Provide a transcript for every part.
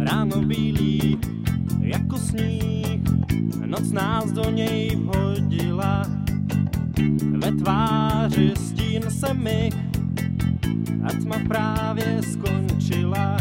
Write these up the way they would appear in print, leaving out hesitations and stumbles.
ráno bílý jako sníh, noc nás do něj vhodila, ve tváři stín se mi a tma právě skončila.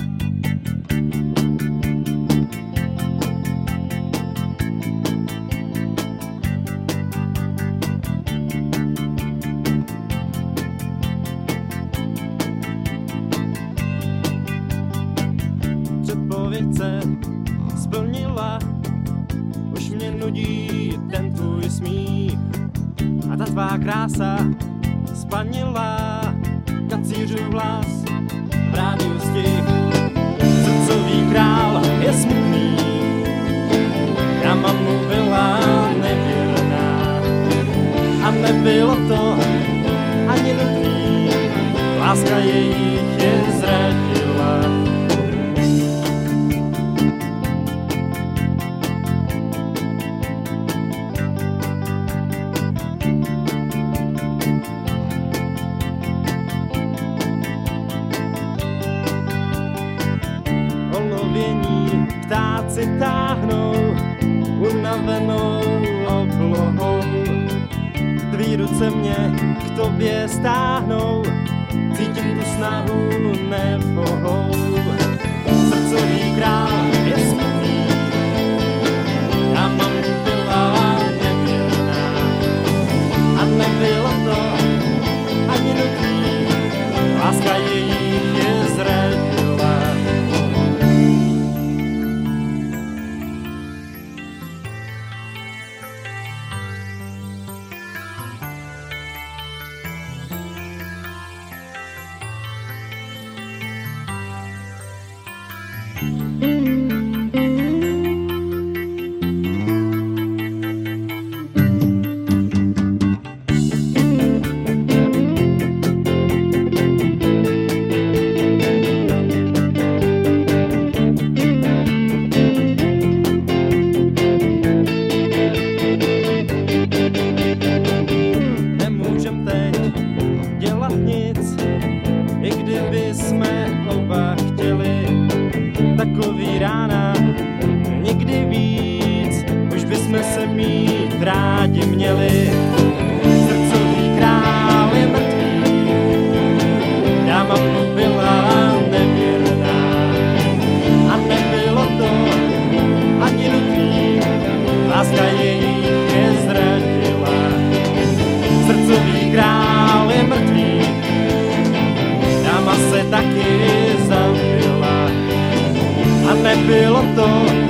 Předpověď se splnila, už mě nudí ten tvůj smích a ta tvá krása spanila, kacířův hlas v rádiu stih. Srdcový král je smutný, dáma mu byla nevěrná a nebylo to ani nutný, láska jejich je zradila. Ptáci táhnou unavenou oblohou, tvý ruce mě k tobě stáhnou, cítím tu snahu nepohou. Srdcový král je smutný, já mám byla nevěrná a nebylo to ani nutný, láska jejich je zradila. Nemůžem teď dělat nic, i kdyby jsme oba chtěli, takový rána nikdy víc, už bychom se mít rádi měli. Srdcový král je mrtvý, dáma mu byla nevěrná a nebylo to ani nutný, láska jejich je zradila. Srdcový král je mrtvý, dáma se taky zabila a nebylo to